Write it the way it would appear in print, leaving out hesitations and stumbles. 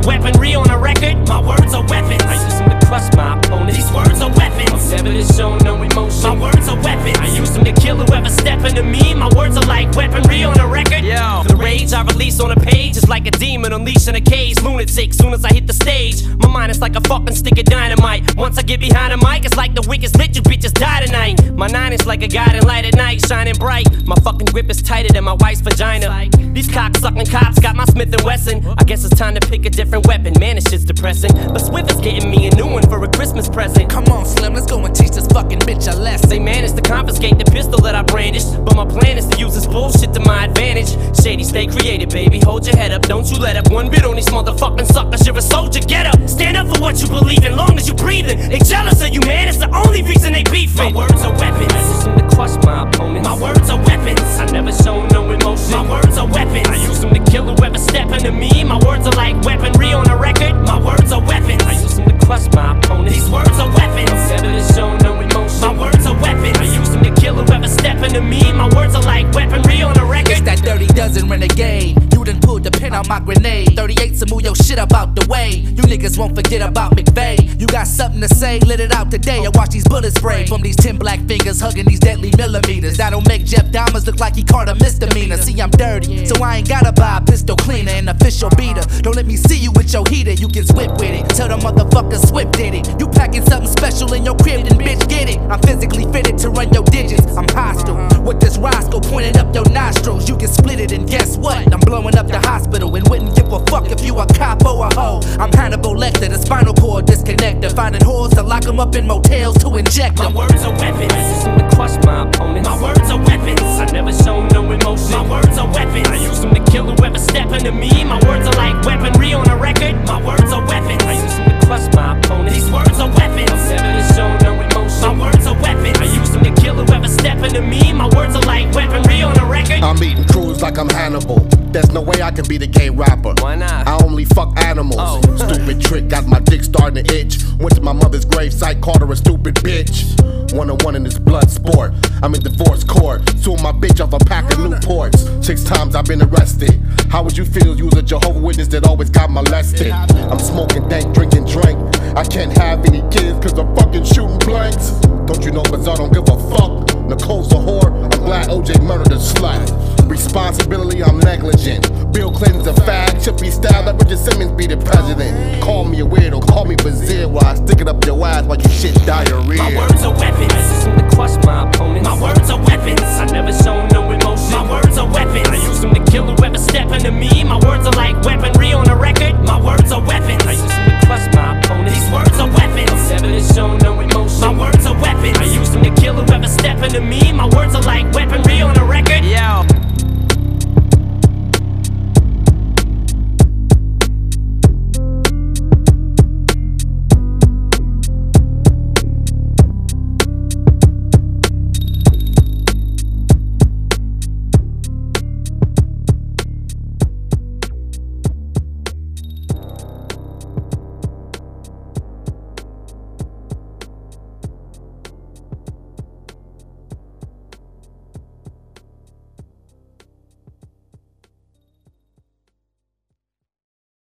weaponry on a record. My words are weapons. I use them to crush my opponents. These words are weapons. Never to show no emotion. My words are weapons. I use them to kill whoever step into me. My words are like weaponry on a record. Yo. The rage I release on a page is like a demon unleashed in a cage. Lunatic, soon as I hit the stage. My mind is like a fucking stick of dynamite. Once I get behind the mic, it's like the weakest lit. You bitches die tonight. My nine is like a guiding light at night, shining bright. My fucking grip is tighter than my wife's vagina. These cock-sucking cops got my Smith & Wesson. I guess it's time to pick a different weapon. Man, this shit's depressing. But Swift is getting me a new one for a Christmas present. Come on, Slim, let's go and teach this fucking bitch a lesson. They managed to confiscate the pistol that I brandished, but my plan is to use this bullshit to my advantage. Shady, stay creative, baby. Hold your head up, don't you let up one bit on these motherfucking suckers. You're a soldier, get up. Stand up for what you believe in, long as you breathing. They jealous of you, man. It's the only reason they beefing. My words are weapons. I use them to crush my opponents. My words are weapons. I never show no emotion. My words are weapons. I use them to kill whoever step into me. My words are like weaponry on a record. My words are weapons. I use them to crush my opponents. These words are weapons. Never to show no emotion. My words are weapons. I use them to kill whoever step into me. My words are like weaponry on a record. It's that Dirty Dozen renegade. You done pulled the pin on my grenade. 38 to move your shit up out the way. You niggas won't forget about McVeigh. You got something to say, let it out today. I watch these bullets spray from these 10 black fingers hugging these deadly millimeters. That'll make Jeff Dahmer look like he caught a misdemeanor. See, I'm dirty, so I ain't gotta buy a pistol cleaner and official beater. Don't let me see you with your heater, you can whip with it. Tell the motherfucker Swift did it. You packing something special in your crib, then bitch get it. I'm physically fitted to run your digits. I'm hostile with this Roscoe pointing up your nostrils. You can split it and guess what? I'm blowing up the hospital and wouldn't give a fuck if you a cop or a hoe. I'm Hannibal Lecter, the spinal cord disconnector. Finding whores to lock them up in motels to inject them. My words are weapons. I use them to crush my opponents. My words are weapons. I never show no emotion. My words are weapons. I use them to kill whoever step into me. My words are like weaponry on a record. My words are weapons. I use them to crush my opponents. These words are weapons. Never to show no emotion. My words are weapons. I use them to kill whoever step into me. My words are like weaponry on a record. I'm eating crews like I'm Hannibal. There's no way I can be the gay rapper. Why not? I only fuck animals. Oh. Stupid trick, got my dick starting to itch. Went to my mother's gravesite, called her a stupid bitch. 1-on-1 in this blood sport. I'm in divorce court, suing my bitch off a pack of Newports. 6 times I've been arrested. How would you feel? You was a Jehovah's Witness that always got molested. I'm smoking dank, drinking drink. I can't have any kids cause I'm fucking shooting blanks. Don't you know Bizarre don't give a fuck? Nicole's a whore, I'm glad OJ murdered a slut. Responsibility, I'm negligent. Bill Clinton's a fag, Chippy style, let Richard Simmons be the president. Call me a weirdo, call me Bazir while I stick it up your ass while you shit diarrhea. My words are weapons. I use them to crush my opponents. My words are weapons. I never show no